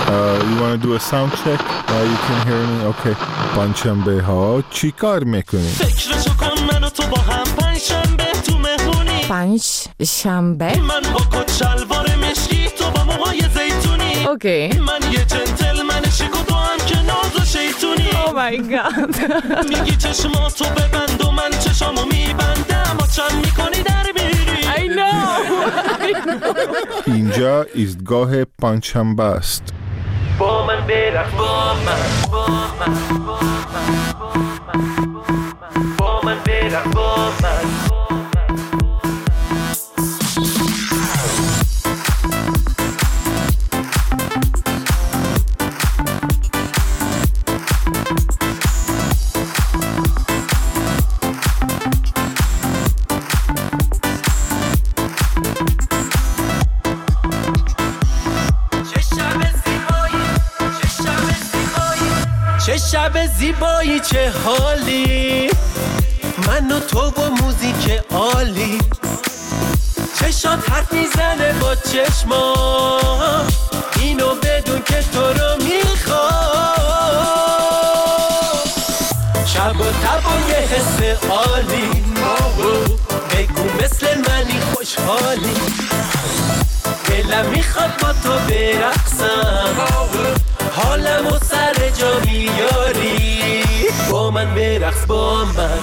You want to do a sound check? You can hear me? Okay. پنجشنبه ها چی کار میکنی؟ فکرشو کن من و تو با هم پنجشنبه تو مهمونی. پنجشنبه من با کت شلوار مشکی تو با موهای زیتونی. اوکی. من یه جنتلمن شیک و تو هم که ناز و شیطونی. Oh my god. میگی چشماتو ببند و من چشامو میبندم و چند میکنی در میری. I know. اینجا ایستگاه پنجشنبه است. با من برقص با من با من با من برقص با من. چه شب زیبایی چه حالی، من و تو با موزیک عالی. چشات حرف میزنه با چشما، اینو بدون که تو رو میخوام. شب و تب و یه حس عالی، بگو مثل منی خوشحالی. دلم میخواد با تو برقصم، حالمو سر جا میاری. با من برقص با من.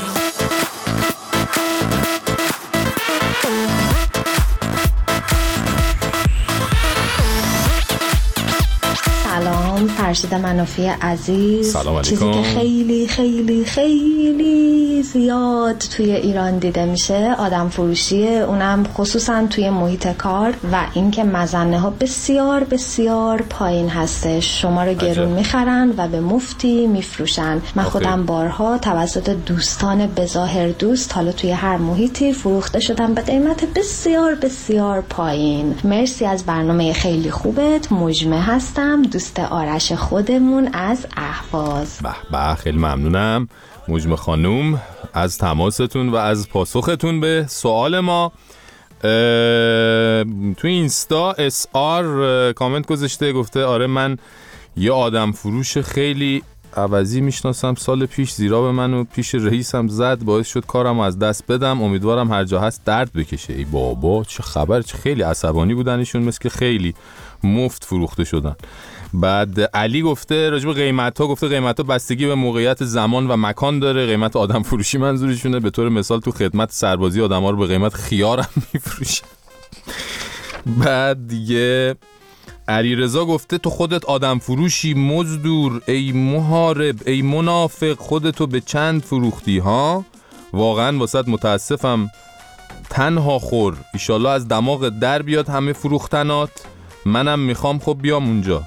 سلام فرشید منافی عزیز. سلام علیکم. چیزی که خیلی خیلی خیلی زیاد توی ایران دیده میشه آدم فروشیه، اونم خصوصا توی محیط کار و اینکه مزنه ها بسیار بسیار پایین هستش. شما رو گرون میخرن و به مفتی میفروشن. من خودم بارها توسط دوستان بظاهر دوست حالا توی هر محیطی فروخته شدم به قیمت بسیار بسیار پایین. مرسی از برنامه خیلی خوبت. مجمع هستم، دوست آرش خودمون از اهواز. به خیلی ممنونم مجمع خانوم از تماستون و از پاسختون به سوال ما. توی اینستا SR کامنت گذاشته، گفته آره من یه آدم فروش خیلی عوضی میشناسم، سال پیش زیرا به منو پیش رئیسم زد، باعث شد کارمو از دست بدم، امیدوارم هر جا هست درد بکشه. ای بابا چه خبر، چه خیلی عصبانی بودن ایشون، مثل که خیلی مفت فروخته شدن. بعد علی گفته راجب قیمت‌ها، گفته قیمت‌ها بستگی به موقعیت زمان و مکان داره. قیمت آدم فروشی منظورشونه، به طور مثال تو خدمت سربازی آدم‌ها رو به قیمت خیار هم می‌فروشن. بعد دیگه علیرضا گفته تو خودت آدم فروشی مزدور، ای محارب، ای منافق، خودتو به چند فروختی ها؟ واقعا واسط متاسفم تنها خور، ایشالله از دماغ در بیاد همه فروختنات، منم میخوام خب بیام اونجا.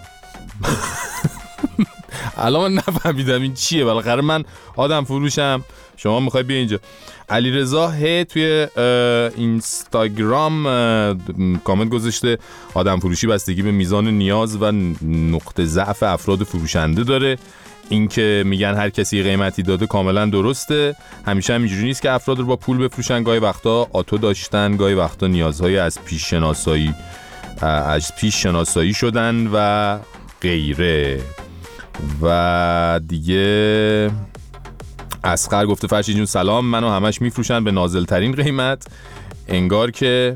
الان من نفهمیدم این چیه، بالاخره من آدم فروشم، شما میخوای بیا اینجا. علیرضا توی اینستاگرام کامنت گذاشته آدم فروشی بستگی به میزان نیاز و نقطه ضعف افراد فروشنده داره. این که میگن هر کسی قیمتی داده کاملا درسته، همیشه هم اینجوری نیست که افراد رو با پول بفروشن. گاهی وقتا آتو داشتن، گاهی وقتا نیازهای از پیش شناسایی شدن و غیره. و دیگه اصغر گفته فرشید جون سلام، منو همش میفروشن به نازل ترین قیمت، انگار که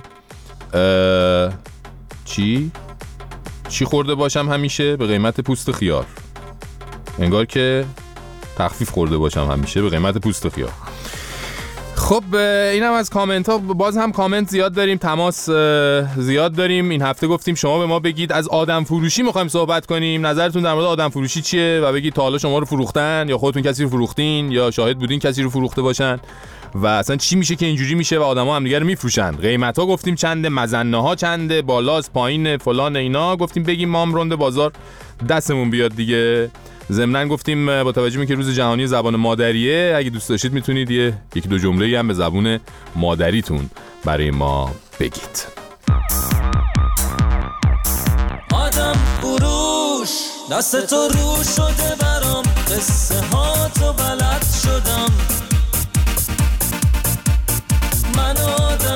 چی خورده باشم همیشه به قیمت پوست خیار، انگار که تخفیف خورده باشم همیشه به قیمت پوست خیار. خب اینم از کامنت ها. باز هم کامنت زیاد داریم، تماس زیاد داریم. این هفته گفتیم شما به ما بگید از آدم فروشی میخوایم صحبت کنیم، نظرتون در مورد آدم فروشی چیه و بگید تا حالا شما رو فروختن یا خودتون کسی رو فروختین یا شاهد بودین کسی رو فروخته باشن و اصلا چی میشه که اینجوری میشه و آدما هم دیگه رو میفروشن. قیمت ها گفتیم چنده، مزنه ها چنده، بالاست پایین فلان، اینا گفتیم بگیم ما هم روند بازار دستمون بیاد دیگه. ضمناً گفتیم با توجه به که روز جهانی زبان مادریه، اگه دوست داشتید میتونید یکی دو جمله‌ای هم به زبان مادریتون برای ما بگید. آدم فروش دست تو رو شده برام، قصه ها تو بلد شدم، من آدم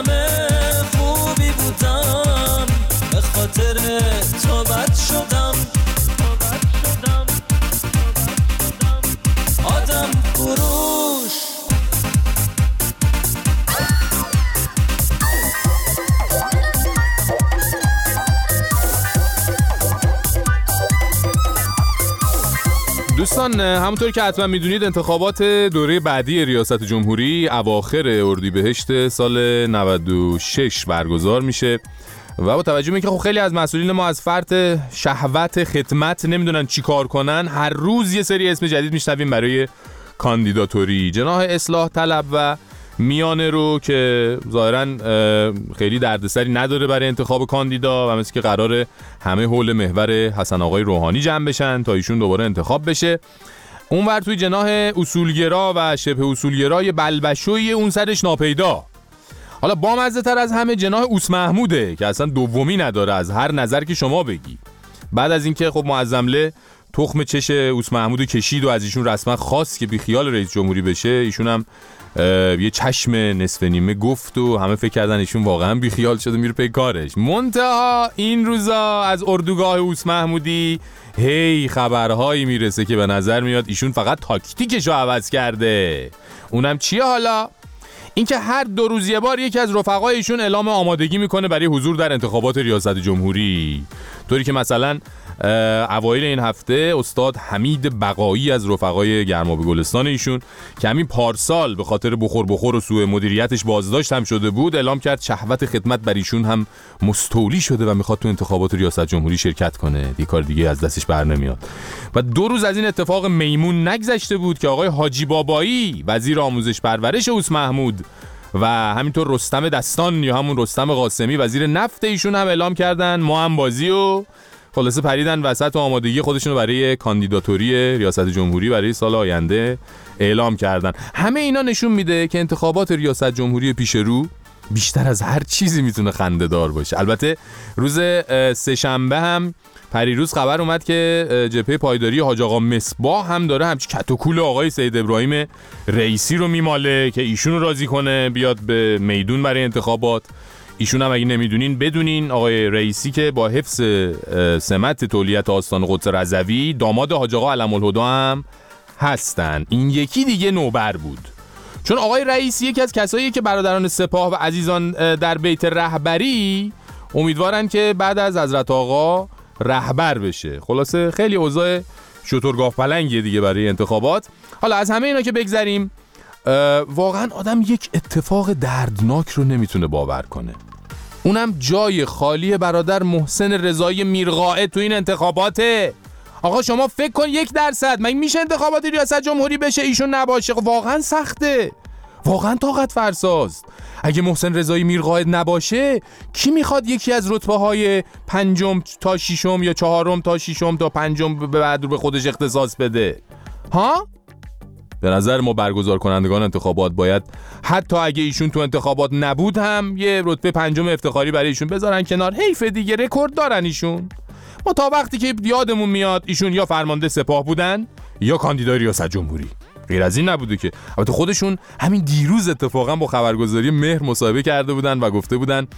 خوبی بودم به خاطر تو بد شدم. دوستان همونطور که حتما میدونید انتخابات دوره بعدی ریاست جمهوری اواخر اردیبهشت سال 96 برگزار میشه و با توجه به اینکه خب خیلی از مسئولین ما از فرط شهوت خدمت نمیدونن چی کار کنن، هر روز یه سری اسم جدید میشنویم برای کاندیداتوری. جناح اصلاح طلب و میانه رو که ظاهراً خیلی دردسری نداره برای انتخاب کاندیدا و مثل که قراره همه حول محور حسن آقای روحانی جمع بشن تا ایشون دوباره انتخاب بشه. اونور توی جناح اصولگرا و شبه اصولگرای بلبشوی اون سرش ناپیدا. حالا بامزه تر از همه جناح اوس محموده که اصلا دومی نداره از هر نظر که شما بگی. بعد از اینکه خب معظمله تخم چش اوس محمود کشید و از ایشون رسما خواست که بی خیال رئیس جمهوری بشه، ایشون هم یه چشم نصف نیمه گفت و همه فکر کردن ایشون واقعا بی خیال شده میره پی کارش. منتها این روزا از اردوگاه اوس محمودی هی خبرهایی میرسه که به نظر میاد ایشون فقط تاکتیکشو عوض کرده. اونم چیه حالا؟ اینکه هر 2 روز یه بار یکی از رفقای ایشون اعلام آمادگی میکنه برای حضور در انتخابات ریاست جمهوری، طوری که مثلا اوایل این هفته استاد حمید بقایی از رفقای گرمابه گلستان ایشون که همین پارسال به خاطر بخور و سوء مدیریتش بازداشت هم شده بود، اعلام کرد شهوت خدمت بر ایشون هم مستولی شده و میخواد تو انتخابات ریاست جمهوری شرکت کنه. دیگه کار دیگه از دستش بر نمیاد. و 2 روز از این اتفاق میمون نگذشته بود که آقای حاجی بابایی وزیر آموزش پرورش اوس محمود و همینطور رستم دستان یا همون رستم قاسمی وزیر نفت ایشون هم اعلام کردن ما هم بازی و خلاصه پریدن وسط و آمادگی خودشون رو برای کاندیداتوری ریاست جمهوری برای سال آینده اعلام کردن. همه اینا نشون میده که انتخابات ریاست جمهوری پیش رو بیشتر از هر چیزی میتونه خنده‌دار باشه. البته روز سه‌شنبه هم پریروز خبر اومد که جبهه پایداری حاج آقا مصباح هم داره همچین کت و کول آقای سید ابراهیم رئیسی رو میماله که ایشون رو راضی کنه بیاد به میدون برای انتخابات. ایشون هم اگه نمیدونین بدونین آقای رئیسی که با حفظ سمت تولیت آستان قدس رضوی داماد حاج آقا علم الهدی هم هستن. این یکی دیگه نوبر بود، چون آقای رئیسی یکی از کساییه که برادران سپاه و عزیزان در بیت رهبری امیدوارن که بعد از حضرت آقا رهبر بشه. خلاصه خیلی اوضاع شترگاف پلنگیه دیگه برای انتخابات. حالا از همه اینا که بگذریم، واقعا آدم یک اتفاق دردناک رو نمیتونه باور کنه، اونم جای خالی برادر محسن رضایی میرقائد تو این انتخاباته. آقا شما فکر کن 1% مگه میشه انتخابات ریاست جمهوری بشه ایشون نباشه؟ واقعا سخته، واقعا طاقت فرساست. اگه محسن رضایی میرقائد نباشه کی میخواد یکی از رتبه‌های 5 تا 6 یا 4 تا 6 تا 5 به بعد رو به خودش اختصاص بده؟ ها؟ به نظر ما برگزار کنندگان انتخابات باید حتی اگه ایشون تو انتخابات نبود هم یه رتبه 5 افتخاری برای ایشون بذارن کنار. حیف دیگه، رکورد دارن ایشون. ما تا وقتی که یادمون میاد ایشون یا فرمانده سپاه بودن یا کاندیدای ریاست جمهوری، غیر از این نبوده که. البته خودشون همین دیروز اتفاقا با خبرگزاری مهر مصاحبه کرده بودن و گفته بودن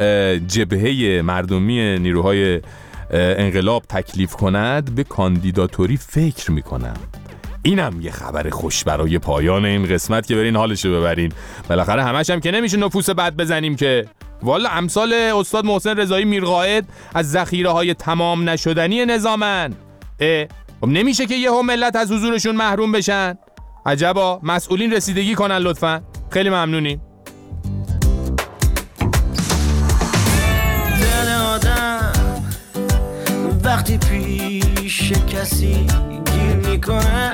جبهه مردمی نیروهای انقلاب تکلیف کند به کاندیداتوری فکر میکنم. اینم یه خبر خوش برای پایان این قسمت که برین حالشو ببرین. بالاخره همش هم که نمیشه نفوس بد بزنیم که. والا امثال استاد محسن رضایی میرقائد از ذخیره‌های تمام نشدنی نظامن. خب نمیشه که یهو ملت از حضورشون محروم بشن. عجبا، مسئولین رسیدگی کنن لطفاً. خیلی ممنونیم. دل آدم وقتی پیش کسی گیر میکنه،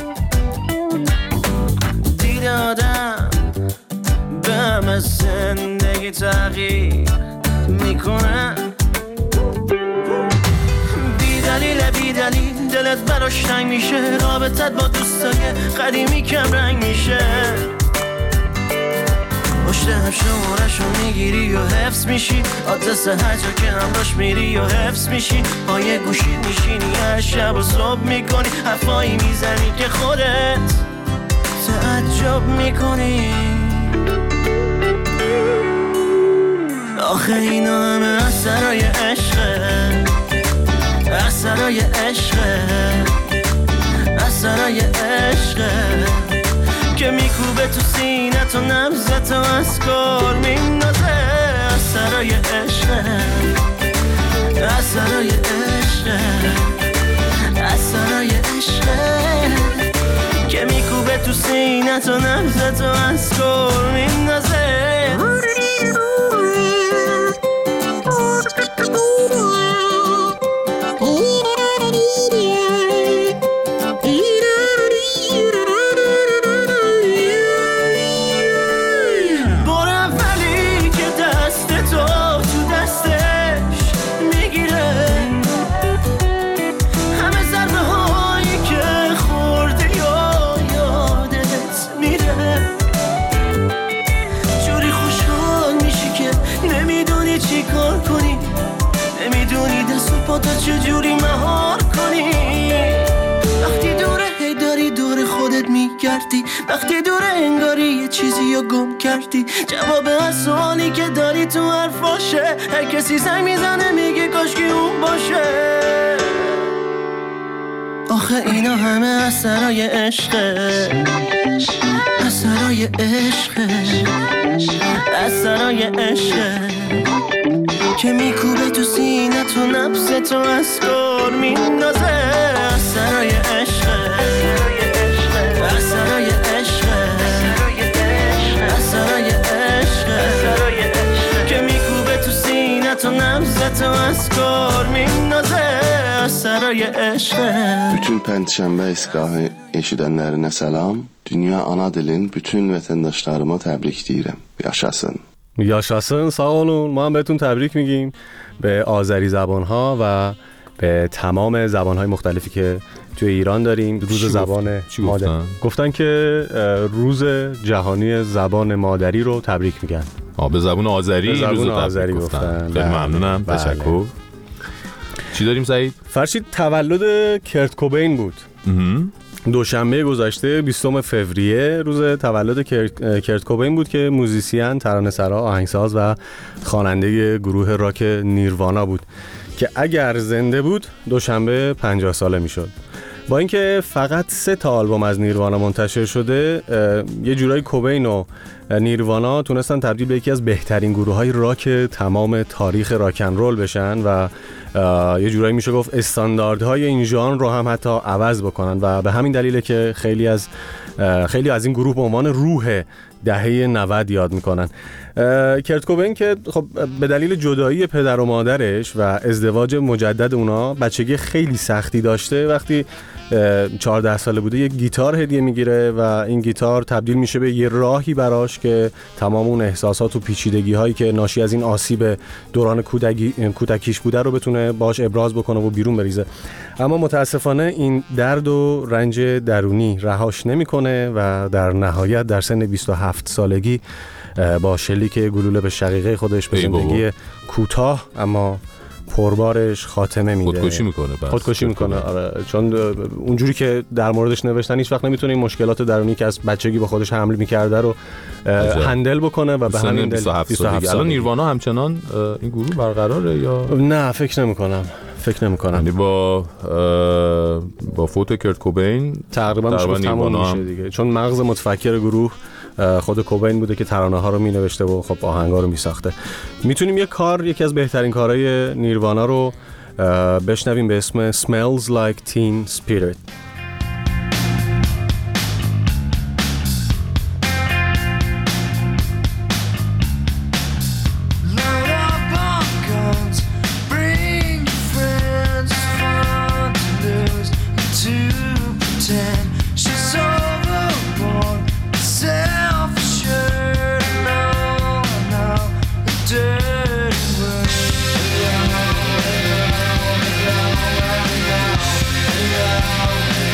دید آدم به همه زندگی تغییر میکنه. بی دلیل دلت براش تنگ میشه، رابطت با دوستای قدیمی کم رنگ میشه. پشت هم شمارشو میگیری و حفظ میشی، آدرس هر جا که همراش میری و حفظ میشی. پای گوشید میشینی هر شب و صبح میکنی، حرفایی میزنی که خودت تعجب میکنی. آخه اینا همه اثرای عشقه، اثرای عشقه، اثرای عشقه که میکوبه تو سینت و نبضت و از کار میندازه. اثرای عشقه، اثرای عشقه، اثرای عشقه. سینت و نبزت و از کار میندازه. چجوری مهار کنی وقتی دوره هی داری دور خودت میگردی، وقتی دوره انگاری یه چیزی رو گم کردی. جواب از سوالی که داری تو حرفاشه، هر کسی زنگ میزنه میگه کاشکی اون باشه. آخه اینا همه اثرای عشقه، اثرای عشقه، اثرای عشقه که میکوبه تو سینه تو نبض تو از کار میندازه. اثرای عشقه، اثرای عشقه، اثرای عشقه که میکوبه تو سینه تو نبض تو از کار میندازه. اثرای عشقه. Bütün Pəntişənbə istiqahı eşidənlərinə salam. Dünya ana dilin bütün vətəndaşlarıma təbrik deyirəm. Yaşasın. یاشاسن ساقانون. ما هم بهتون تبریک میگیم به آذری زبانها و به تمام زبانهای مختلفی که توی ایران داریم. روز زبان مادری گفتن که روز جهانی زبان مادری رو تبریک میگن. به زبان آذری، به زبان آذری گفتن. خیلی ممنونم. تشکر. چی داریم سعید؟ فرشید تولد کرت کوبین بود. دوشنبه گذشته 20 فوریه روز تولد کرت کوبین بود که موزیسین، ترانه‌سرا، آهنگساز و خواننده گروه راک نیروانا بود که اگر زنده بود دوشنبه 50 ساله میشد. با اینکه فقط 3 آلبوم از نیروانا منتشر شده، یه جورایی کوبین و نیروانا تونستن تبدیل به یکی از بهترین گروه‌های راک تمام تاریخ راک اند رول بشن و یه جورایی میشه گفت استانداردهای این ژانر رو هم حتی عوض بکنن و به همین دلیله که خیلی از این گروه به عنوان روح دهه 90 یاد میکنن. کرت کوبین که خب به دلیل جدایی پدر و مادرش و ازدواج مجدد اونا بچگی خیلی سختی داشته. وقتی 14 ساله بوده یه گیتار هدیه میگیره و این گیتار تبدیل میشه به یه راهی براش که تمام اون احساسات و پیچیدگی هایی که ناشی از این آسیب دوران کودکیش بوده رو بتونه باش ابراز بکنه و بیرون بریزه. اما متاسفانه این درد و رنج درونی رهاش نمیکنه و در نهایت در سن 27 سالگی با شلیک گلوله به شقیقه خودش به زندگی کوتاه اما پربارش خاتمه میده. خودکشی میکنه. آره، چون اونجوری که در موردش نوشتن هیچ وقت نمیتونه این مشکلات درونی که از بچگی با خودش حمل میکرده رو هندل بکنه و به همین دلیل 27 سالگی. الان نیروانا همچنان این گروه برقراره یا نه؟ فکر نمیکنم. یعنی با فوت کرت کوبین تقریبا تمام میشه دیگه، چون مغز متفکر گروه خود کوبین بوده که ترانه ها رو می نوشته و خب آهنگا رو می ساخته. میتونیم یکی از بهترین کارهای نیروانا رو بشنویم به اسم Smells Like Teen Spirit. Yeah.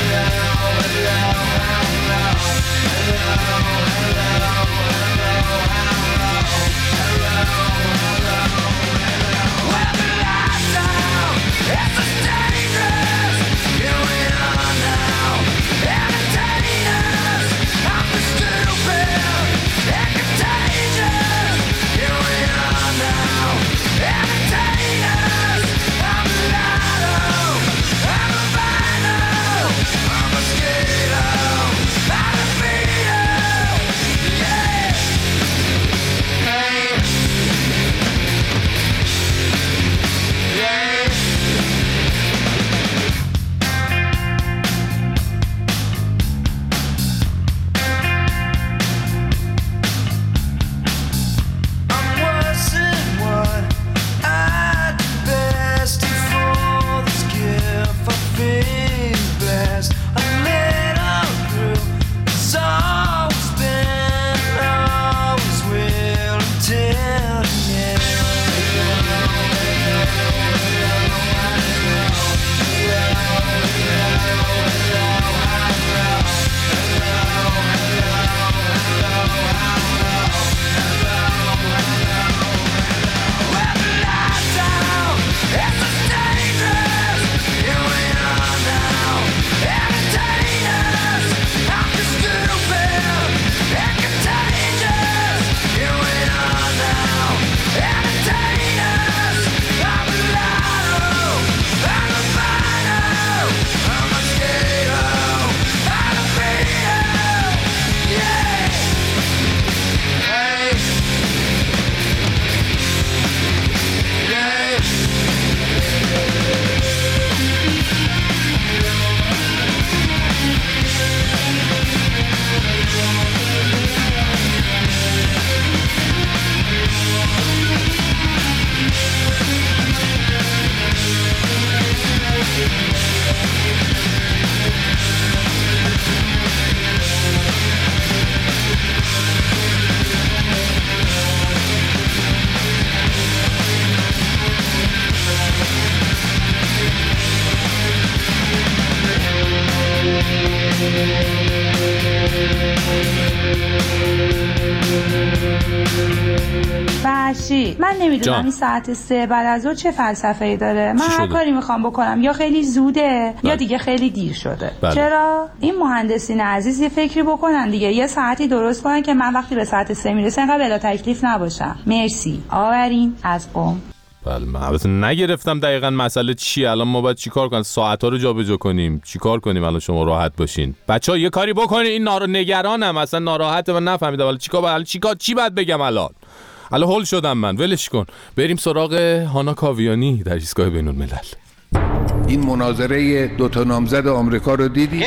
فوزی، من نمیدونم این ساعت 3 بعد از ظهر چه فلسفه‌ای داره. من هر کاری میخوام بکنم یا خیلی زوده یا دیگه خیلی دیر شده. چرا؟ این مهندسین عزیز یه فکری بکنن دیگه، یه ساعتی درست کنن که من وقتی به ساعت 3 میرسه انقدر بلا تکلیف نباشم. مرسی. آورین از بله، من البته نگرفتم دقیقاً مسئله چیه. الان ما باید چیکار کنیم؟ ساعت‌ها رو جابجا کنیم؟ چیکار کنیم الان شما راحت باشین؟ بچه‌ها یه کاری بکنین. این نگرانم، اصلا ناراحته، من نفهمیدم ولی چی باید بگم الان هول شدم من. ولش کن، بریم سراغ هانا کاویانی در ایستگاه بین‌الملل. این مناظره دو تا نامزد آمریکا رو دیدی؟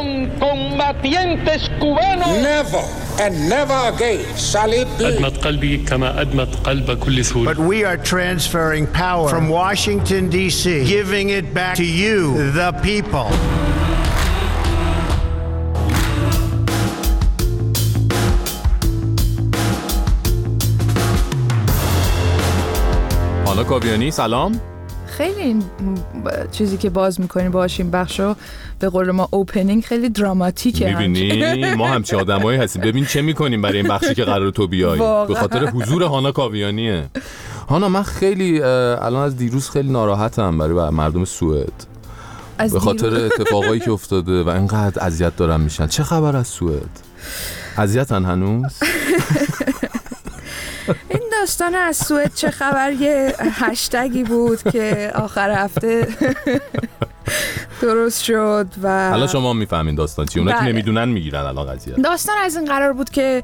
Never and never again shall it be. أدمت قلبي كما أدمت قلب كل سوري. But we are transferring power from Washington D.C., giving it back to you, the people. هانا کاویانی سلام. خیلی این چیزی که باز میکنی باهاش این بخشو به قول ما اوپنینگ خیلی دراماتیکه. میبینی ما همچه آدمایی هستیم. ببین چه میکنیم برای این بخشی که قراره تو بیای. به خاطر حضور هانا کاویانیه. هانا، من خیلی الان از دیروز خیلی ناراحتم برای مردم سوئد به خاطر اتفاقایی که افتاده و اینقدر اذیت دارن میشن. چه خبر از سوئد؟ اذیتن هنوز؟ این داستان از سوئد چه خبر یه هشتگی بود که آخر هفته درست شد و حالا شما میفهمین داستان چیه. اونا که نمیدونن میگیرن الان قضیه. داستان از این قرار بود که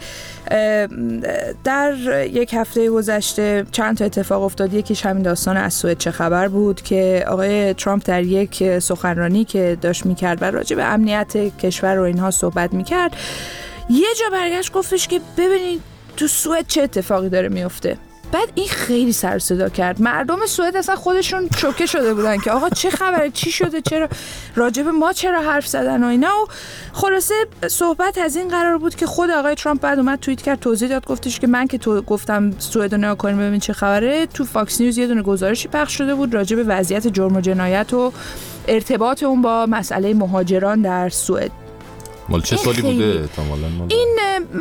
در یک هفته گذشته چند تا اتفاق افتاد. یکیش همین داستان از سوئد چه خبر بود که آقای ترامپ در یک سخنرانی که داشت میکرد و راجع به امنیت کشور و اینها صحبت میکرد، یه جا برگشت گفتش که ببینید تو سوئد چه اتفاقی داره میفته. بعد این خیلی سر و صدا کرد. مردم سوئد اصلا خودشون شوکه شده بودن که آقا چه خبره، چی شده، چرا راجب ما چرا حرف زدن و اینا. و خلاصه صحبت از این قرار بود که خود آقای ترامپ بعد اومد توییت کرد، توضیح داد، گفتش که من که تو گفتم سوئد رو نگاه کنیم ببین چه خبره. تو فاکس نیوز یه دونه گزارشی پخش شده بود راجب وضعیت جرم و جنایت و ارتباط اون با مسئله مهاجران در سوئد. مال چه سالی بوده؟ این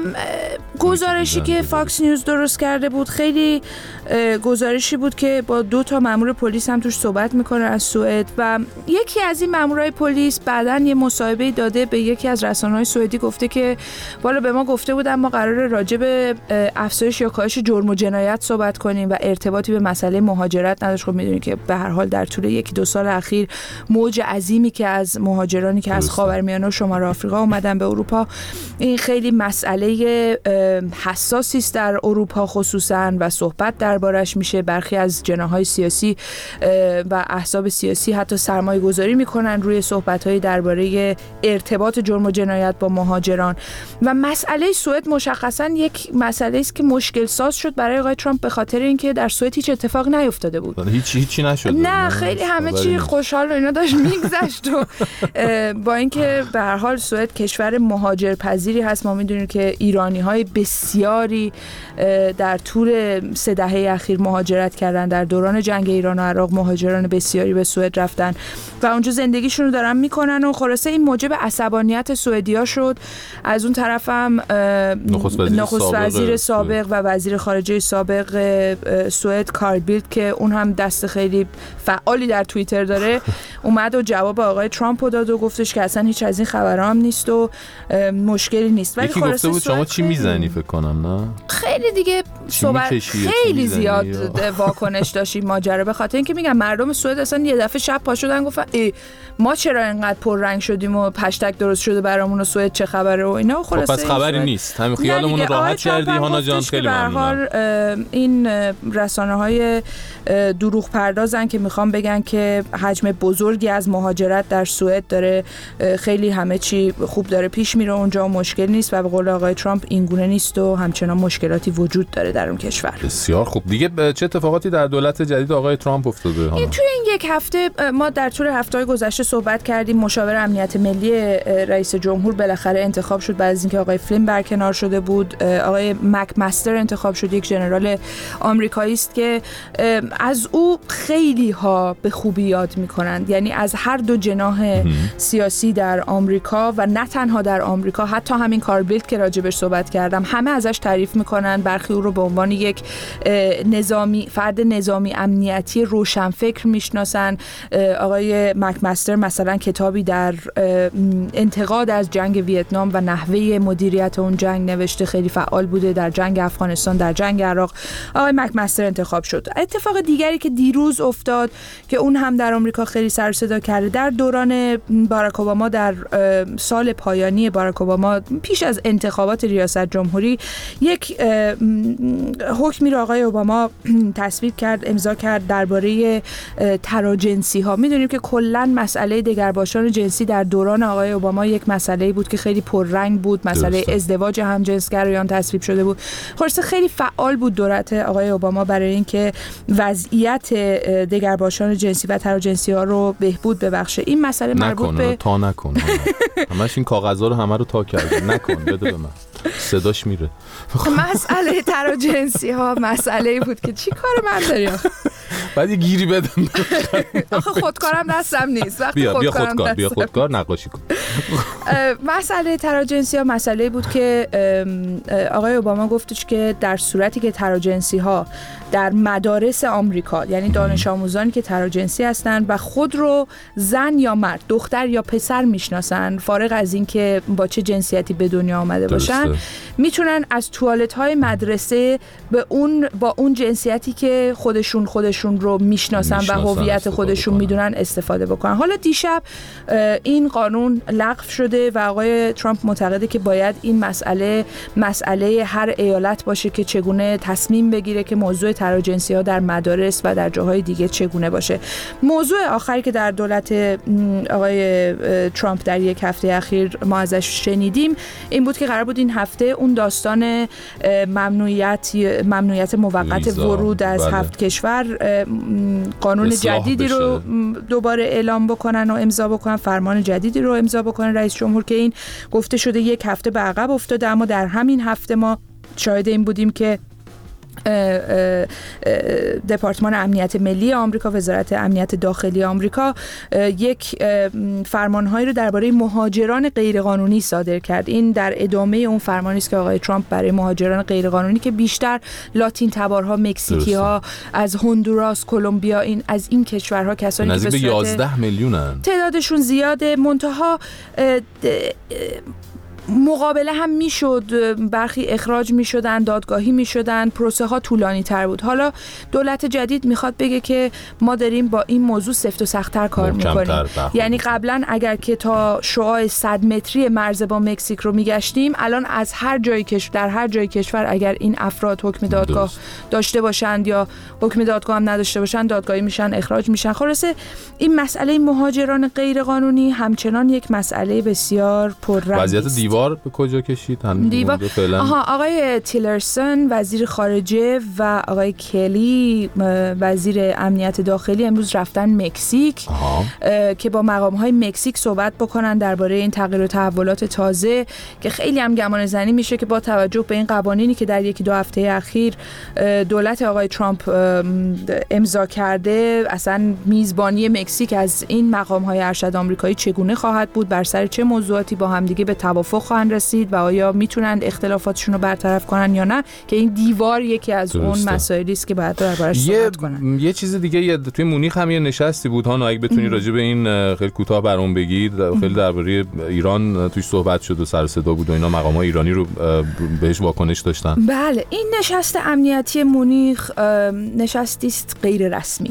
گزارشی که فاکس نیوز درست کرده بود خیلی گزارشی بود که با 2 تا مأمور پلیس هم توش صحبت میکنه از سوئد و یکی از این مأمورای پلیس بعداً یه مصاحبه داده به یکی از رسانه‌های سوئدی، گفته که والا به ما گفته بودن ما قراره راجع به افزایش یا کاهش جرم و جنایت صحبت کنیم و ارتباطی به مسئله مهاجرت نداشت. خب میدونید که به هر حال در طول 1-2 سال اخیر موج عظیمی که از مهاجرانی که از خاورمیانه و شمال آفریقا اومدن به اروپا، این خیلی مسئله حساسی است در اروپا خصوصا و صحبت دربارش میشه. برخی از جناح‌های سیاسی و احزاب سیاسی حتی سرمایه‌گذاری میکنن روی صحبت‌های درباره ارتباط جرم و جنایت با مهاجران و مسئله سوئد مشخصا یک مسئله است که مشکل ساز شد برای آقای ترامپ به خاطر اینکه در سوئد هیچ اتفاق نیفتاده بود. هیچی نشد. نه خیلی همه چی خوشحال و اینا داشت میگذشت و با اینکه به هر حال سوئد کشور مهاجرپذیری هست. ما میدونیم که ایرانی‌های بسیاری در طول 3 دهه اخیر مهاجرت کردن. در دوران جنگ ایران و عراق مهاجران بسیاری به سوئد رفتن و اونجا زندگیشون رو دارن میکنن و خلاصه این موجب عصبانیت سوئدیا شد. از اون طرف هم نخست وزیر سابق و وزیر خارجه سابق سوئد کارل بیلد که اون هم دست خیلی فعالی در توییتر داره اومد و جواب آقای ترامپ داد و گفتش که اصلا هیچ از این خبرها هم نیست و مشکلی نیست. ولی گفته بود شما چی میزنی فکر کنم نه؟ خیلی دیگه خیلی زیاد واکنش داشتیم ماجرا، به خاطر اینکه میگم مردم سوئد اصلا یه دفعه شب پا شدن گفتن ما چرا اینقدر پررنگ شدیم و هشتگ درست شده برامون و سوئد چه خبره و اینا. و خلاصه پس خبری نیست، همین خیالمون رو راحت کردی هانا جان. خیلی ممنونم. این رسانه‌های دروغ پردازن که میخوان بگن که حجم بزرگی از مهاجرت در سوئد داره، خیلی همه چی خوب داره پیش میره اونجا و مشکل نیست و به قول آقای ترامپ این گونه نیست و همچنان مشکلاتی وجود داره در اون کشور. بسیار خوب. دیگه چه اتفاقاتی در دولت جدید آقای ترامپ افتاده؟ توی این یک هفته ما در طول هفته‌های گذشته صحبت کردیم. مشاور امنیت ملی رئیس جمهور بالاخره انتخاب شد بعد از اینکه آقای فلین برکنار شده بود. آقای مکمستر انتخاب شد، یک ژنرال آمریکایی است که از او خیلی ها به خوبی یاد می‌کنند، یعنی از هر دو جناح سیاسی در آمریکا و نه تنها در آمریکا، حتی همین کارل بیلت که راجبش صحبت کردم همه ازش تعریف میکنن. برخی او رو به عنوان یک فرد نظامی امنیتی روشنفکر میشناسن. آقای مکمستر مثلا کتابی در انتقاد از جنگ ویتنام و نحوه مدیریت اون جنگ نوشته، خیلی فعال بوده در جنگ افغانستان، در جنگ عراق. آقای مکمستر انتخاب شد. اتفاق دیگری که دیروز افتاد که اون هم در آمریکا خیلی سر و صدا کرده، در دوران باراک اوباما، در سال پایانی باراک اوباما پیش از انتخابات ریاست جمهوری، یک حکمی رو آقای اوباما تصویب کرد، امضا کرد درباره تراجنسی ها. میدونیم که کلا مسئله دگرباشان جنسی در دوران آقای اوباما یک مسئله بود که خیلی پررنگ بود. مسئله ازدواج همجنسگرایان تصویب شده بود. خلاصه خیلی فعال بود دولت آقای اوباما برای اینکه وضعیت دگرباشان جنسی و تراجنسی ها رو بهبود ببخشه. این مسئله مربوط به نکن همش این کاغذها رو همه رو تا کرده. نکن، بده به من، صداش میره. مسئله تراجنسی ها مسئله بود که چی کار من داری بعد یه گیری بدم. آخه خودکارم دستم نیست. بیا خودکار نقاشی کن. مسئله تراجنسی ها مسئله بود که آقای اوباما گفتش که در صورتی که تراجنسی ها در مدارس آمریکا، یعنی دانش آموزانی که تراجنسی هستن و خود رو زن یا مرد، دختر یا پسر میشناسن، فارغ از این که با چه جنسیتی به دنیا آمده باشن، میتونن از توالت های مدرسه با اون جنسیتی که خودشون رو میشناسن و هویت خودشون میدونن استفاده بکنن. حالا دیشب این قانون لغو شده و آقای ترامپ معتقده که باید این مسئله هر ایالت باشه که چگونه تصمیم بگیره که موضوع تراجنسی ها در مدارس و در جاهای دیگه چگونه باشه. موضوع آخری که در دولت آقای ترامپ در یک هفته اخیر ما ازش شنیدیم این بود که قرار بود این هفته اون داستان ممنوعیت موقت ورود از 7 کشور قانون جدیدی رو دوباره اعلام بکنن و امضا بکنن، فرمان جدیدی رو امضا بکنن رئیس جمهور، که این گفته شده یک هفته به عقب افتاده. اما در همین هفته ما شاهد این بودیم که دپارتمان امنیت ملی آمریکا، وزارت امنیت داخلی آمریکا یک فرمانهایی رو درباره مهاجران غیرقانونی صادر کرد. این در ادامه اون فرمانی است که آقای ترامپ برای مهاجران غیرقانونی که بیشتر لاتین تبارها، مکزیکی ها، از هندوراس، کلمبیا، از این کشورها کسانی که نزدیک به 11 میلیونن، تعدادشون زیاده، منتها مقابله هم میشد، برخی اخراج میشدن، دادگاهی میشدن، پروسه ها طولانی تر بود. حالا دولت جدید میخواد بگه که ما داریم با این موضوع سفت و سخت‌تر کار میکنیم. یعنی قبلا اگر که تا شعاع 100 متری مرز با مکزیک رو میگشتیم، الان از در هر جای کشور اگر این افراد حکم دادگاه داشته باشند یا حکم دادگاه هم نداشته باشند، دادگاهی میشن، اخراج میشن. خلاصه این مسئله مهاجران غیرقانونی همچنان یک مسئله بسیار پررنگ است. وضعیت دیوار به کجا کشید؟ آقای تیلرسون وزیر خارجه و آقای کلی وزیر امنیت داخلی امروز رفتن مکزیک که با مقام‌های مکزیک صحبت بکنن درباره این تغییر و تحولات تازه که خیلی هم گمان زنی میشه که با توجه به این قوانینی که در 1-2 هفته اخیر دولت آقای ترامپ امضا کرده، اصلا میزبانی مکزیک از این مقام‌های ارشد آمریکایی چگونه خواهد بود، بر سر چه موضوعاتی با هم دیگه به توافق خواهند رسید و آیا میتونن اختلافاتشون رو برطرف کنن یا نه، که این دیوار یکی از اون مسائلی است که باید دربارش صحبت کنن. یه چیز دیگه توی مونیخ هم یه نشستی بود ها، اگه بتونی راجع به این خیلی کوتاه برام بگید. خیلی درباره ایران توش صحبت شد و سر صدا بود و اینا، مقامات ایرانی رو بهش واکنش داشتن. بله، این نشست امنیتی مونیخ نشستی است غیر رسمی.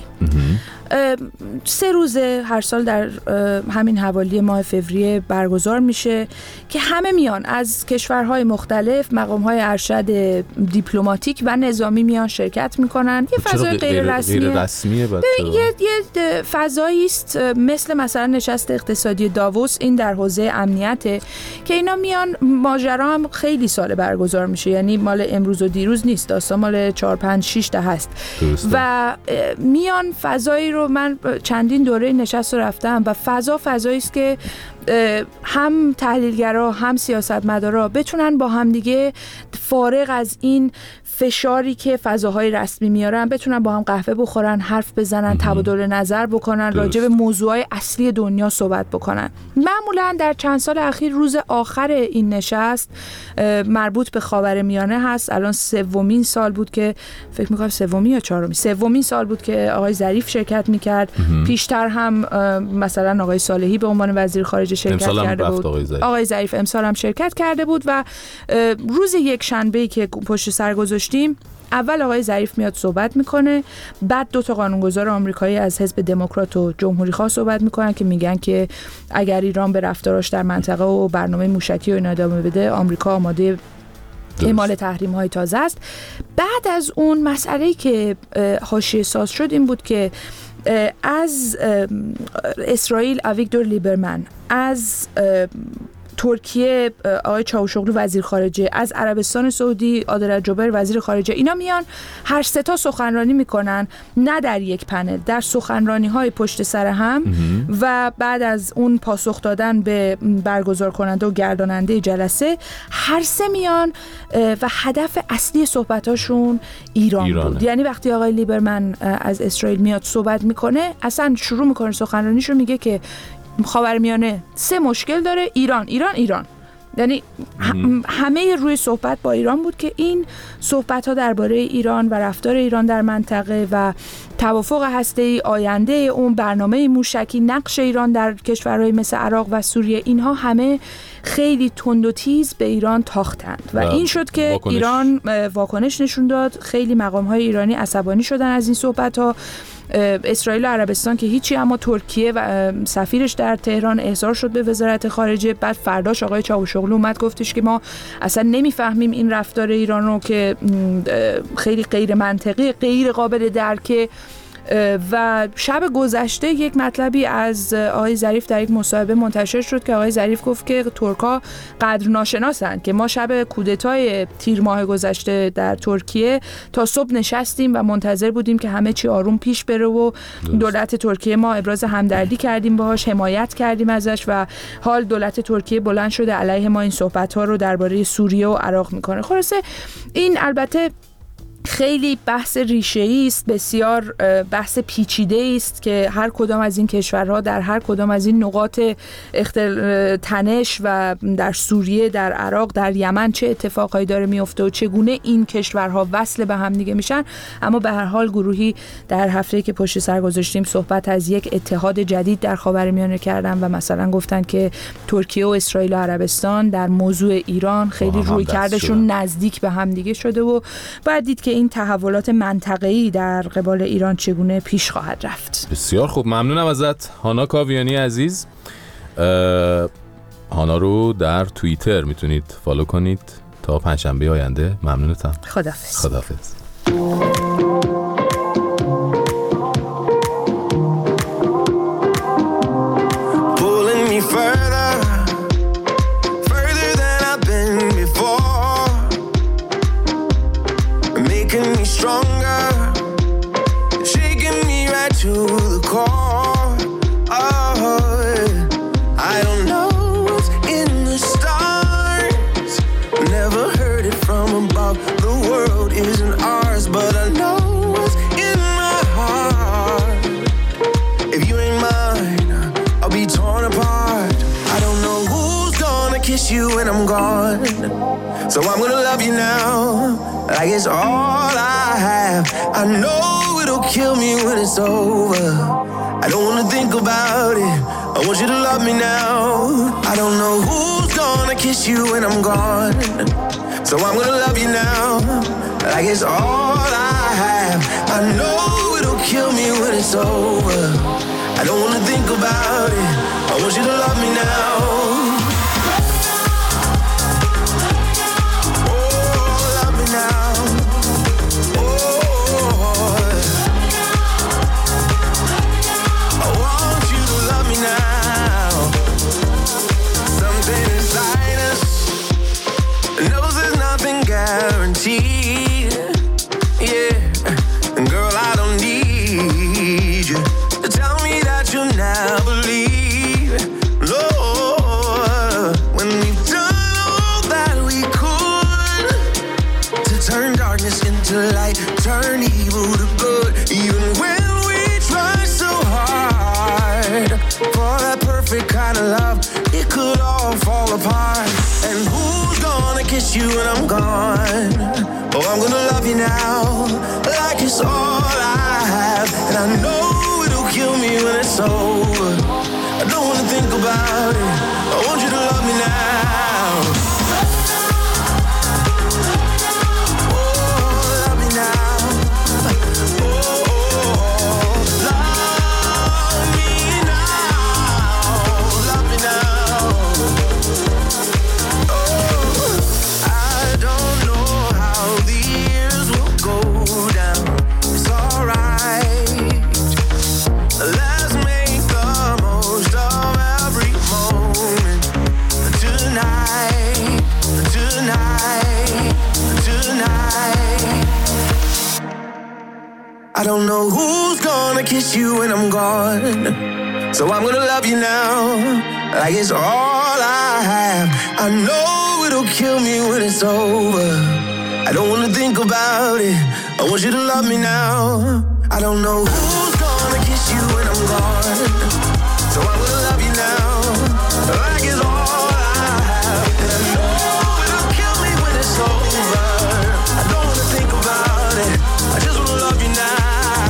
3 روزه هر سال در همین حوالی ماه فوریه برگزار میشه که همه میان از کشورهای مختلف، مقامهای ارشد دیپلماتیک و نظامی میان شرکت میکنن. یه فضای غیر رسمیه. یه فضایی است مثلا نشست اقتصادی داووس، این در حوزه امنیته که اینا میان. ماجرا هم خیلی سال برگزار میشه، یعنی مال امروز و دیروز نیست، داستان مال 4-5-6 هست و میان فضایی رو من چندین دوره نشست رو رفتم و فضایی است که هم تحلیلگرا هم سیاستمدارا بتونن با هم دیگه فارغ از این فشاری که فضاهای رسمی میارن بتونن با هم قهوه بخورن، حرف بزنن، تبادل نظر بکنن، راجع به موضوعات اصلی دنیا صحبت بکنن. معمولا در چند سال اخیر روز آخر این نشست مربوط به خاورمیانه هست. الان سومین سال بود که فکر می‌کنم سومین سال بود که آقای ظریف شرکت می‌کرد. پیشتر هم مثلا آقای صالحی به عنوان وزیر خارجه شرکت کرده بود. آقای ظریف امسال هم شرکت کرده بود و روز یک شنبه‌ای که پشت سر گذاشتیم اول آقای ظریف میاد صحبت میکنه، بعد 2 قانونگذار آمریکایی از حزب دموکرات و جمهوری خواه صحبت میکنن که میگن که اگر ایران به رفتاراش در منطقه و برنامه موشکی و اینا ادامه بده آمریکا آماده اعمال تحریم‌های تازه است. بعد از اون مسئله‌ای که حاشیه ساز شد این بود که از اسرائیل آویگدور لیبرمن، از ترکیه آقای چاوشوغلو وزیر خارجه، از عربستان سعودی عادل جبر وزیر خارجه، اینا میان هر سه تا سخنرانی میکنن، نه در یک پنل، در سخنرانی‌های پشت سر هم و بعد از اون پاسخ دادن به برگزار کننده و گرداننده جلسه هر سه میان و هدف اصلی صحبتاشون ایران بود. یعنی وقتی آقای لیبرمن از اسرائیل میاد صحبت میکنه اصلا شروع میکنه سخنرانیشو، میگه که خاورمیانه 3 مشکل داره، ایران. یعنی همه روی صحبت با ایران بود که این صحبت‌ها درباره ایران و رفتار ایران در منطقه و توافق هسته‌ای، آینده اون، برنامه موشکی، نقش ایران در کشورهای مثل عراق و سوریه، اینها همه خیلی تند و تیز به ایران تاختند و این شد که ایران واکنش نشون داد. خیلی مقام‌های ایرانی عصبانی شدن از این صحبت‌ها. اسرائیل و عربستان که هیچی، اما ترکیه و سفیرش در تهران احضار شد به وزارت خارجه. بعد فرداش آقای چاوشوغلو اومد گفتش که ما اصلا نمیفهمیم این رفتار ایران رو که خیلی غیر منطقی، غیر قابل درکه. و شب گذشته یک مطلبی از آقای ظریف در یک مصاحبه منتشر شد که آقای ظریف گفت که ترکا قدر ناشناسن، که ما شب کودتای تیر ماه گذشته در ترکیه تا صبح نشستیم و منتظر بودیم که همه چی آروم پیش بره و دولت ترکیه، ما ابراز همدردی کردیم باهاش، حمایت کردیم ازش و حال دولت ترکیه بلند شده علیه ما این صحبت‌ها رو درباره سوریه و عراق میکنه. خلاصه این البته خیلی بحث ریشه‌ای است، بسیار بحث پیچیده است که هر کدام از این کشورها در هر کدام از این نقاط تنش و در سوریه، در عراق، در یمن چه اتفاقایی داره میفته و چگونه این کشورها وصل به هم دیگه میشن. اما به هر حال گروهی در هفته‌ای که پشت سر گذاشتیم صحبت از یک اتحاد جدید در خاورمیانه کردن و مثلا گفتن که ترکیه و اسرائیل و عربستان در موضوع ایران خیلی رویکردشون نزدیک به هم دیگه شده و باید دید که این تحولات منطقه‌ای در قبال ایران چگونه پیش خواهد رفت. بسیار خوب، ممنونم ازت هانا کاویانی عزیز. هانا رو در توییتر میتونید فالو کنید. تا پنجشنبه آینده ممنونتم. خداحافظ. Stronger, shaking me right to the core. Oh, I don't know what's in the stars. Never heard it from above. The world isn't ours, but I know what's in my heart. If you ain't mine, I'll be torn apart. I don't know who's gonna kiss you when I'm gone, so I'm gonna love you now like it's all I have. I know it'll kill me when it's over. I don't wanna think about it. I want you to love me now. I don't know who's gonna kiss you when I'm gone, so I'm gonna love you now like it's all I have. I know it'll kill me when it's over. I don't wanna think about it. I want you to love me now. Guaranteed, yeah. And girl, I don't need you. that perfect kind of love, it could all fall apart. And who's gonna kiss you when I'm gone? Oh, I'm gonna love you now, like it's all I have. And I know it'll kill me when it's over. I don't wanna think about it, I want you to love me now. Oh, love me now. I don't know who's gonna kiss you when I'm gone, so I'm gonna love you now, like it's all I have. I know it'll kill me when it's over. I don't wanna think about it, I want you to love me now. I don't know who's gonna kiss you when I'm gone, so I'm gonna love you now, like it's all I have. And I know it'll kill me when it's over. I don't wanna think about it, I just wanna love you now.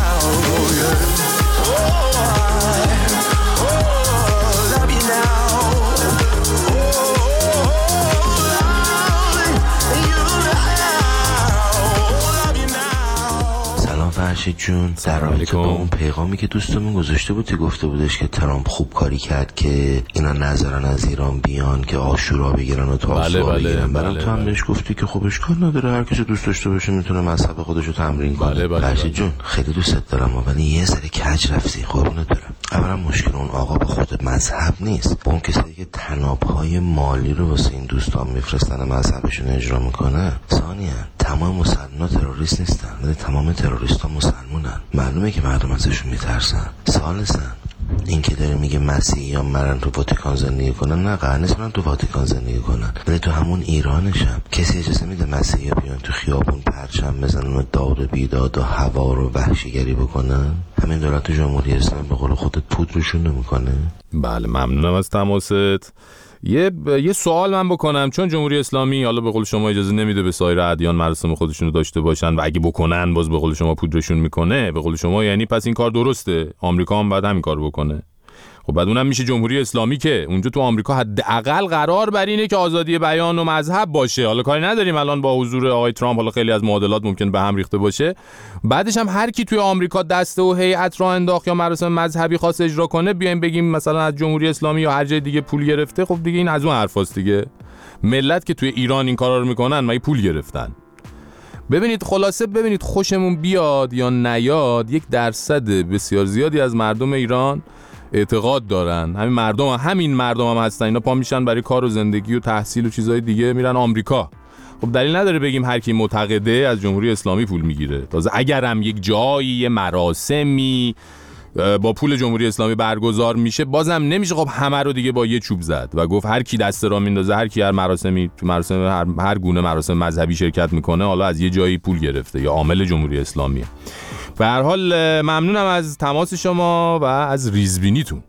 فرشید جون، در رابطه با اون پیغامی که دوستمون گذاشته بود که گفته بودش که ترامپ خوب کاری کرد که اینا نذارن از ایران بیان که عاشورا بگیرن و تاسوعا بگیرن. برام تو هم بهش گفتی که خب اشکال نداره، هر کسی دوست داشته باشه میتونه مذهب خودشو تمرین کنه. فرشید جون خیلی دوستت دارم ولی یه ذره کج رفتی، قربونت برم. اولا مشکل اون آقا با خود مذهب نیست، با اون کسی که تنابهای مالی رو واسه این دوستان میفرستن مذهبشون اجرا میکنه. ثانیاً تمام مسلمان‌ها تروریست نیستن، ولی تمام تروریست‌ها مسلمونن. معلومه که مردم ازشون میترسن. ثالثاً این که داره میگه مسیحیان مرن تو واتیکان زندگی کنن، نه قرار نیست من تو واتیکان زندگی کنن، ولی تو همون ایرانشم. کسی اجازه میده مسیحی‌ها بیان تو خیابون پرچم بزنن و داد و بیداد و هوا رو وحشیگری بکنن؟ همین دولت جمهوری اسلامی به قول خودت پودرشون نمیکنه؟ بله ممنونم از تماست. یه سوال من بکنم، چون جمهوری اسلامی حالا به قول شما اجازه نمیده به سایر ادیان مراسم خودشونو داشته باشن و اگه بکنن باز به قول شما پودرشون میکنه، به قول شما یعنی پس این کار درسته، آمریکا هم باید همین کار بکنه. خب بعد اونم میشه جمهوری اسلامی که اونجا تو آمریکا حداقل قرار بر اینه که آزادی بیان و مذهب باشه. حالا کاری نداریم الان با حضور آقای ترامپ حالا خیلی از معادلات ممکن به هم ریخته باشه، بعدش هم هر کی توی آمریکا دسته و هیئت راه انداخت یا مراسم مذهبی خاص اجرا کنه بیایم بگیم مثلا از جمهوری اسلامی یا هر جای دیگه پول گرفته. خب دیگه این از اون حرفاست دیگه. ملت که توی ایران این کارا رو میکنن مگه پول گرفتن؟ ببینید خلاصه ببینید خوشمون بیاد یا نیاد، 1% بسیار زیادی از مردم ایران اعتقاد دارن، همین مردم هم هستن، اینا پا میشن برای کار و زندگی و تحصیل و چیزهای دیگه میرن آمریکا. خب دلیل نداره بگیم هر کی معتقده از جمهوری اسلامی پول میگیره. تازه اگرم یک جایی یه مراسمی با پول جمهوری اسلامی برگزار میشه بازم نمیشه خب همه رو دیگه با یه چوب زد و گفت هر کی دست را میندازه، هر کی هر مراسمی تو هر گونه مراسم مذهبی شرکت میکنه حالا از یه جایی پول گرفته یا عامل جمهوری اسلامیه. به هر حال ممنونم از تماس شما و از ریزبینیتون.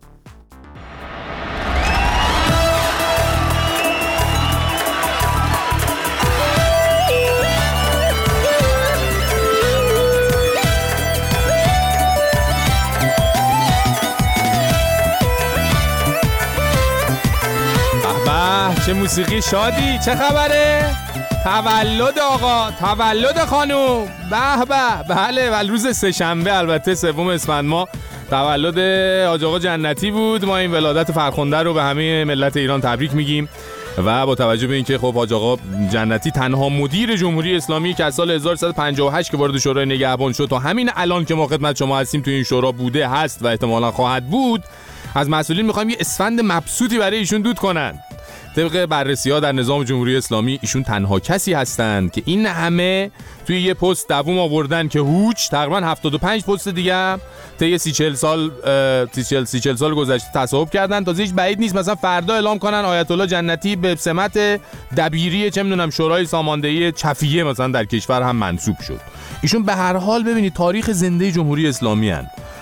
چه موسیقی شادی، چه خبره؟ تولد آقا، تولد خانوم، به به. بله روز سه‌شنبه البته 3 اسفند ماه تولد حاج آقا جنتی بود. ما این ولادت فرخنده رو به همه ملت ایران تبریک میگیم و با توجه به اینکه خب حاج آقا جنتی تنها مدیر جمهوری اسلامی که از سال 1358 که وارد شورای نگهبان شد تا همین الان که ما خدمت شما هستیم تو این شورا بوده، هست و احتمالاً خواهد بود، از مسئولین میخوایم یه اسفند مبسوطی برای ایشون دود کنن. طبق بررسی‌ها در نظام جمهوری اسلامی ایشون تنها کسی هستند که این همه توی یه پست دووم آوردن که هوچ تقریبا 75 پست دیگه طی 30-40 سال گذشته تصاحب کردن. تازه هیچ بعید نیست مثلا فردا اعلام کنن آیت الله جنتی به سمت دبیری چه میدونم شورای ساماندهی چفیه مثلا در کشور هم منصوب شد. ایشون به هر حال ببینید تاریخ زنده جمهوری اسلامی هستند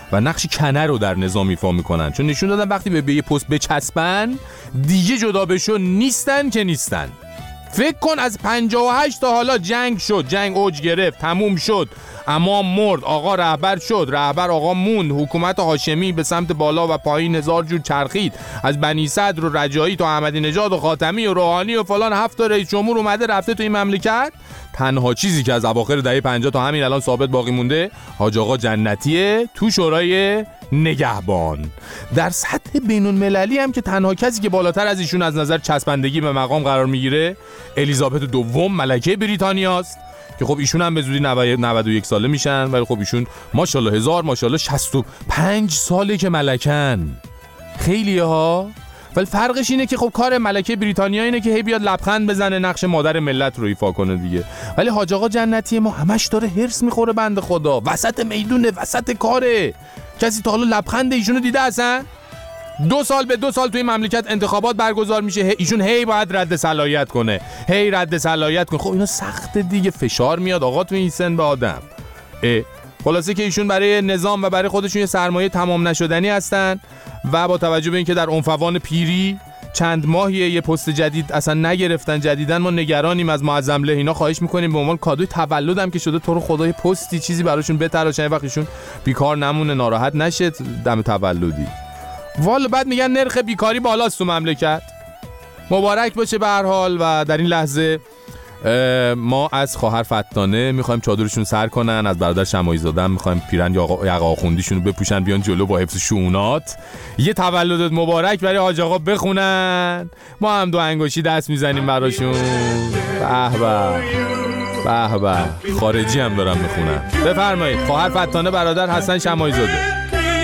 و نقش کنه رو در نظام ایفا میکنن، چون نشون دادن وقتی به یه پست بچسبن دیگه جدا بشو نیستن که نیستن. فکر کن از 58 تا حالا جنگ شد، جنگ اوج گرفت، تموم شد، امام مرد، آقا رهبر شد، رهبر آقا موند، حکومت هاشمی به سمت بالا و پایین هزار جور چرخید، از بنی صدر و رجایی تا احمدی نژاد و خاتمی و روحانی و فلان 7 تا رئیس جمهور اومده رفته تو این مملکت. تنها چیزی که از اواخر دهه 50 تا همین الان ثابت باقی مونده حاج آقا جنتیه تو شورای نگهبان. در سطح بین‌المللی هم که تنها کسی که بالاتر از ایشون از نظر چسبندگی به مقام قرار میگیره الیزابت دوم ملکه بریتانیاست که خب ایشون هم به زودی 91 ساله میشن، ولی خب ایشون ماشاءالله 1000 ماشاءالله 65 ساله که ملکن. خیلیه ها. ولی فرقش اینه که خب کار ملکه بریتانیا اینه که هی بیاد لبخند بزنه، نقش مادر ملت رو ایفا کنه دیگه. ولی حاج آقا جنتی ما همش داره هرس میخوره بنده خدا، وسط میدونه، وسط کاره. کسی تا حالا لبخند ایشونو دیده اصلا؟ 2 سال به 2 سال توی مملکت انتخابات برگزار میشه، ایشون هی باید رد صلاحیت کنه، هی رد صلاحیت کنه. خب اینا سخت دیگه، فشار میاد آقا تو این سن به آدم. خلاصه که ایشون برای نظام و برای خودشون یه سرمایه تمام نشدنی هستن و با توجه به اینکه در عنفوان پیری چند ماهیه یه پست جدید اصلا نگرفتن، جدیدن ما نگرانیم از معظم له. اینا خواهش میکنیم به عنوان کادوی تولدم که شده تو رو خدای پستی چیزی براشون بتراشن، یه وقت ایشون بیکار نمونه، ناراحت نشه دم تولدی. والا بعد میگن نرخ بیکاری بالاست تو مملکت. مبارک باشه به هر حال. و در این لحظه ما از خواهر فتانه میخوایم چادرشون سر کنن، از برادر شماعی زاده میخوایم پیرن یا آخوندیشون رو بپوشن بیان جلو با حفظ شؤونات یه تولدت مبارک برای حاج آقا بخونن. ما هم دو انگشتی دست میزنیم براشون. به به به به، خارجی هم دارم میخونن. بفرمایید خواهر فتانه برادر حسن شماعی زاده.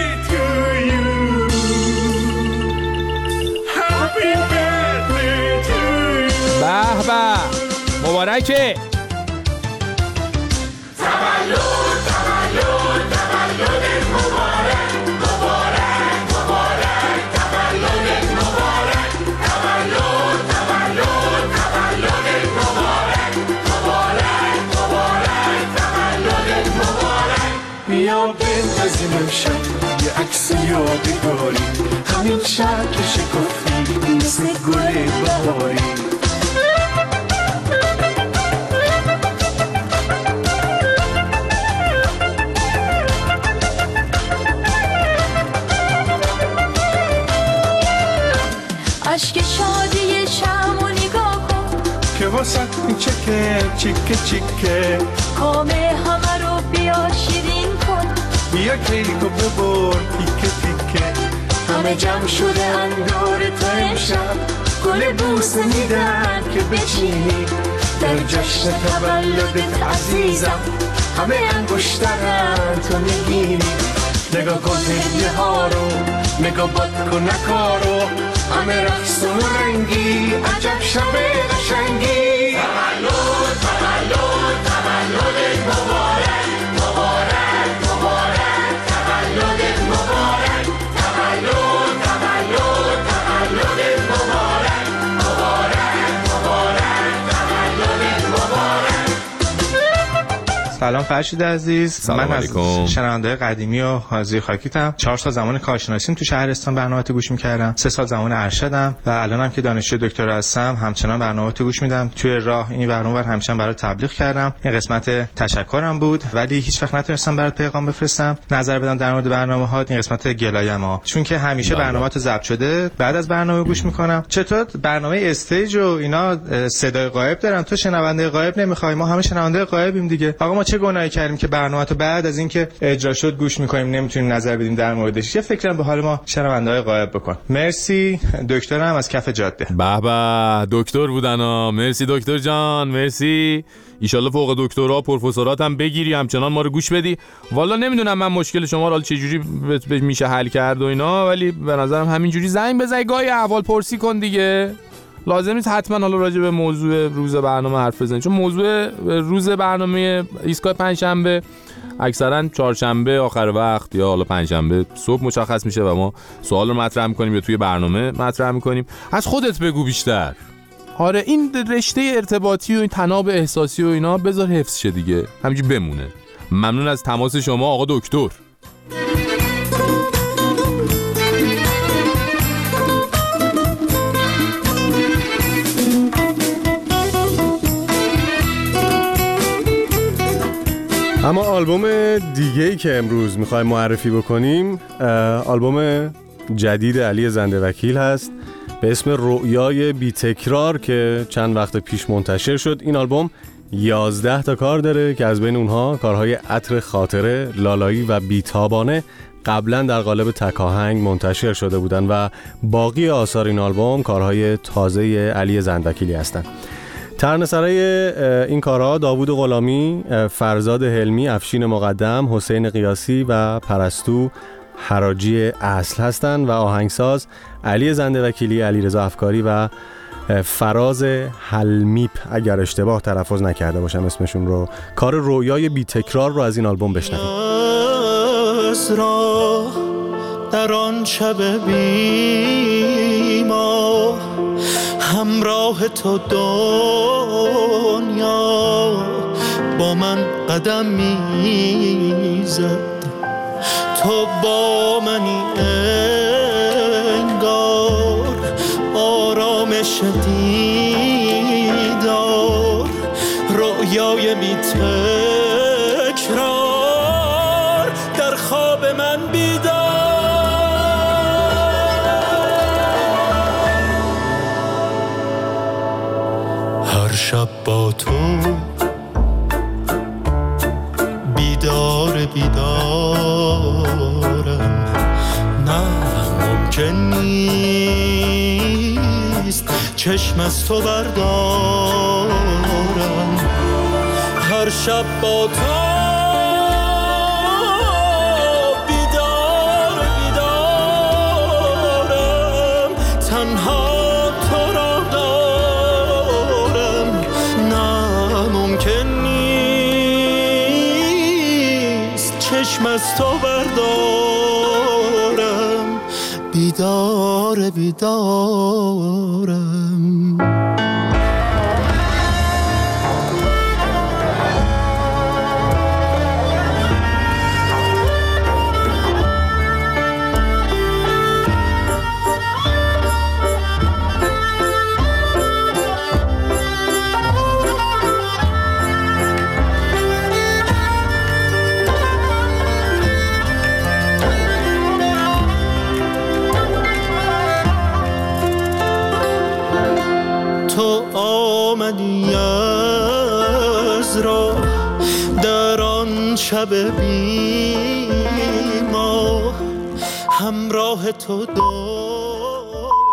به به، مبارکه. تولد تولد تولد مبارک، مبارک مبارک تولد مبارک، تولد تولد تولد مبارک، مبارک مبارک تولد مبارک. بیا بندازیم امشب یه عکس یادگاری، همین شب که شکفتی مثل گل بهاری. عشق شادی شمو نگاه کن که واسه چکه چیکه چیکه، کام همه رو بیا شیرین کن، بیا کیکو ببر تیکه تیکه. همه جمع شده اندور تو امشب، گل بوسه میدن که بچینی در جشن تولدت عزیزم. همه انگشترن تو میگیری، نگاه کن هدیه ها رو، نگاه باد کن نکارو، همه رقص و رنگی، عجب شب قشنگی. تولد تولد تولد مبارک، مبارک مبارک تولد مبارک، تولد تولد تولد مبارک، مبارک مبارک تولد مبارک. سلام فرشید عزیز، من از شنونده قدیمی و حاضی خاکیتم. 4 سال زمان کارشناسیم تو شهرستان برنامه‌ات گوش می‌کردم، 3 سال زمان ارشدم و الانم که دانشجو دکترا هستم همچنان برنامه‌ات گوش میدم. توی راه این برنامه همچنان برات تبلیغ کردم. این قسمت تشکرم بود ولی هیچ وقت نتونستم برات پیغام بفرستم نظر بدم در مورد برنامه‌هات. این قسمت گلایم‌ها، چون که همیشه برنامه‌ات ضبط شده بعد از برنامه گوش می‌کنم. چطور برنامه استیج و اینا صدای غایب دارن، تو شنونده غایب نمی‌خوای؟ ما همه شنونده غایبیم دیگه. آقا ما چه گناهی کردیم که برنامه‌تو بعد از اینکه اجرا شد گوش می‌کنیم نمی‌تونیم نظر بدیم در موردش؟ یه فکرم به حال ما شنونده‌های غایب بکن. مرسی. دکترم از کف جاده. به به، دکتر بودنا. مرسی دکتر جان، مرسی. ایشالله فوق دکترا پروفسورات هم بگیری، همچنان ما رو گوش بدی. والا نمیدونم من مشکل شما رو چه جوری میشه حل کرد و اینا، ولی به نظرم همینجوری زنگ بزنی گاهی احوال پرسی کن دیگه. لازم نیست حتما حالا راجع به موضوع روز برنامه حرف بزنید، چون موضوع روز برنامه ایستگاه پنجشنبه اکثرا چهارشنبه آخر وقت یا حالا پنجشنبه صبح مشخص میشه و ما سوال رو مطرح میکنیم یا توی برنامه مطرح میکنیم. از خودت بگو بیشتر. آره این رشته ارتباطی و این تناب احساسی و اینا بذار حفظ شه دیگه، همینجوری بمونه. ممنون از تماس شما آقا دکتر. اما آلبوم دیگه‌ای که امروز میخوایم معرفی بکنیم آلبوم جدید علی زنده وکیل هست به اسم رؤیای بی تکرار که چند وقت پیش منتشر شد. این آلبوم 11 تا کار داره که از بین اونها کارهای عطر خاطره، لالایی و بیتابانه قبلا در قالب تکاهنگ منتشر شده بودن و باقی آثار این آلبوم کارهای تازه علی زنده وکیلی هستند. ترانه‌سرای این کارها داوود غلامی، فرزاد حلمی، افشین مقدم، حسین قیاسی و پرستو حراجی اصل هستند و آهنگساز علی زنده وکیلی، علیرضا افکاری و فراز حلمیپ اگر اشتباه تلفظ نکرده باشم اسمشون رو. کار رویای بی تکرار رو از این آلبوم بشنوید. در آن شب بی ما همراه تو دنیا با من قدم میزد، تو با منی انگار آرامش دیدار، رؤیای بی تکرار در خواب من بیدار. هر شب با تو بیدارم، نه ممکن نیست چشم از تو بردارم. هر شب با تو بیدارم، تنها تو را دارم، نه ممکن نیست چشم از تو بردارم. بیدارم. تو آمدی از راه در آن شب بی ما همراه تو